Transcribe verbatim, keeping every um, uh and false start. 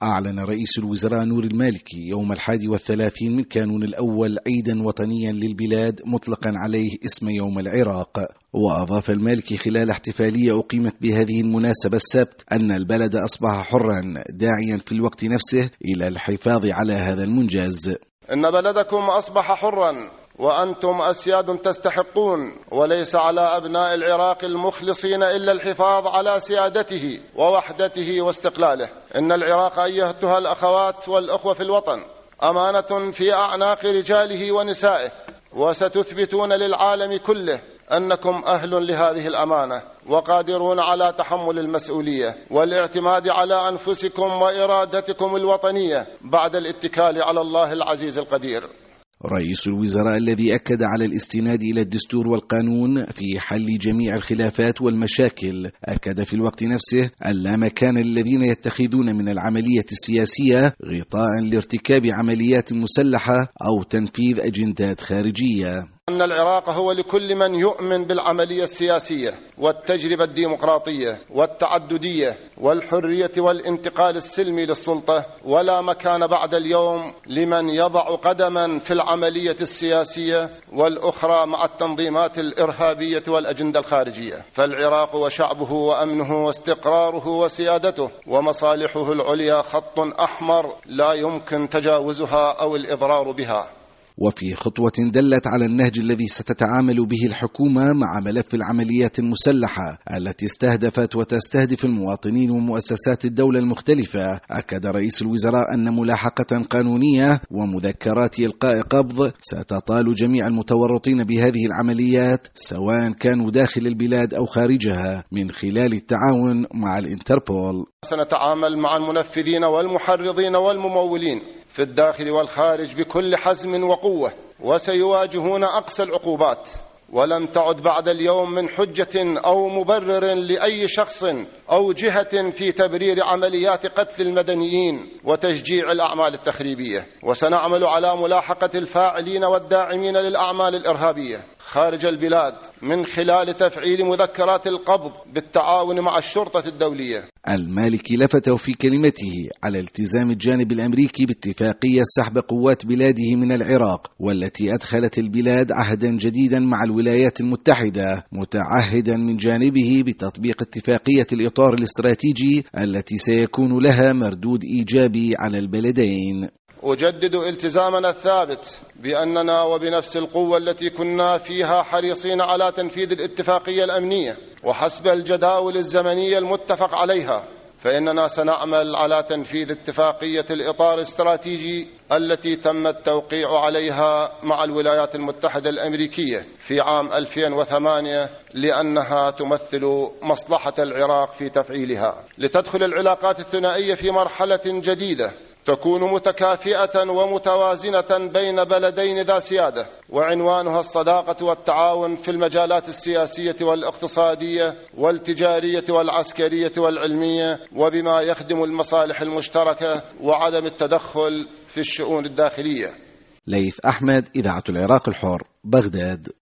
أعلن رئيس الوزراء نور المالكي يوم الحادي والثلاثين من كانون الأول عيدا وطنيا للبلاد مطلقا عليه اسم يوم العراق. وأضاف المالكي خلال احتفالية أقيمت بهذه المناسبة السبت أن البلد أصبح حرا، داعيا في الوقت نفسه إلى الحفاظ على هذا المنجز. إن بلدكم أصبح حرا وأنتم أسياد تستحقون، وليس على أبناء العراق المخلصين إلا الحفاظ على سيادته ووحدته واستقلاله. إن العراق أيتها الأخوات والأخوة في الوطن أمانة في أعناق رجاله ونسائه، وستثبتون للعالم كله أنكم أهل لهذه الأمانة وقادرون على تحمل المسؤولية والاعتماد على أنفسكم وإرادتكم الوطنية بعد الاتكال على الله العزيز القدير. رئيس الوزراء الذي أكد على الاستناد إلى الدستور والقانون في حل جميع الخلافات والمشاكل، أكد في الوقت نفسه أن لا مكان للذين يتخذون من العملية السياسية غطاء لارتكاب عمليات مسلحة أو تنفيذ أجندات خارجية. أن العراق هو لكل من يؤمن بالعملية السياسية والتجربة الديمقراطية والتعددية والحرية والانتقال السلمي للسلطة، ولا مكان بعد اليوم لمن يضع قدما في العملية السياسية والأخرى مع التنظيمات الإرهابية والأجندة الخارجية. فالعراق وشعبه وأمنه واستقراره وسيادته ومصالحه العليا خط أحمر لا يمكن تجاوزها أو الإضرار بها. وفي خطوة دلت على النهج الذي ستتعامل به الحكومة مع ملف العمليات المسلحة التي استهدفت وتستهدف المواطنين ومؤسسات الدولة المختلفة، أكد رئيس الوزراء أن ملاحقة قانونية ومذكرات إلقاء قبض ستطال جميع المتورطين بهذه العمليات سواء كانوا داخل البلاد أو خارجها من خلال التعاون مع الانتربول. سنتعامل مع المنفذين والمحرضين والممولين في الداخل والخارج بكل حزم وقوة، وسيواجهون أقصى العقوبات، ولن تعد بعد اليوم من حجة أو مبرر لأي شخص أو جهة في تبرير عمليات قتل المدنيين وتشجيع الأعمال التخريبية. وسنعمل على ملاحقة الفاعلين والداعمين للأعمال الإرهابية خارج البلاد من خلال تفعيل مذكرات القبض بالتعاون مع الشرطة الدولية. المالكي لفت في كلمته على التزام الجانب الأمريكي باتفاقية سحب قوات بلاده من العراق، والتي أدخلت البلاد عهدا جديدا مع الولايات المتحدة، متعهدا من جانبه بتطبيق اتفاقية الإطار الاستراتيجي التي سيكون لها مردود إيجابي على البلدين. أجدد التزامنا الثابت بأننا وبنفس القوة التي كنا فيها حريصين على تنفيذ الاتفاقية الأمنية وحسب الجداول الزمنية المتفق عليها، فإننا سنعمل على تنفيذ اتفاقية الإطار الاستراتيجي التي تم التوقيع عليها مع الولايات المتحدة الأمريكية في عام ألفين وثمانية، لأنها تمثل مصلحة العراق في تفعيلها، لتدخل العلاقات الثنائية في مرحلة جديدة تكون متكافئة ومتوازنة بين بلدين ذا سيادة، وعنوانها الصداقة والتعاون في المجالات السياسية والاقتصادية والتجارية والعسكرية والعلمية، وبما يخدم المصالح المشتركة وعدم التدخل في الشؤون الداخلية. ليث أحمد، إذاعة العراق الحر، بغداد.